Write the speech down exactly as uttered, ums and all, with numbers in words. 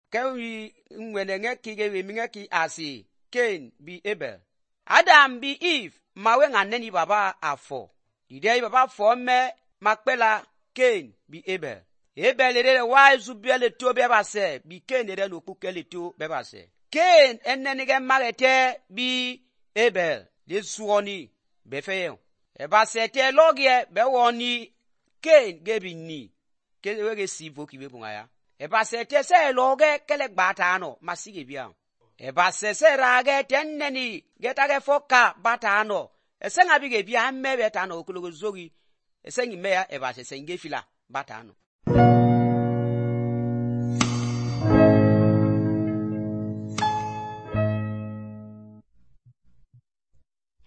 ke wi nwene nge ki ge wi nge ki asi Cain bi Abel. Adam bi Eve mawe ngane ni baba afo. Ide baba fo me makpela Cain bi Abel. Abel ere wa zubia le to be ba se bi Cain ere no kuke le to be ba se. Cain enene ge marete bi Abel le suoni be fe. E ba se te logie be woni Cain ge bi ni. Ke we ge si vo ki be bunga ya. E ba se te se loge kele gbata no masige bia. E ba se se rage tenneni getage foka batano esenga bige bia mebe tano okulogo zogi esengi meya e ba se senge fila batano.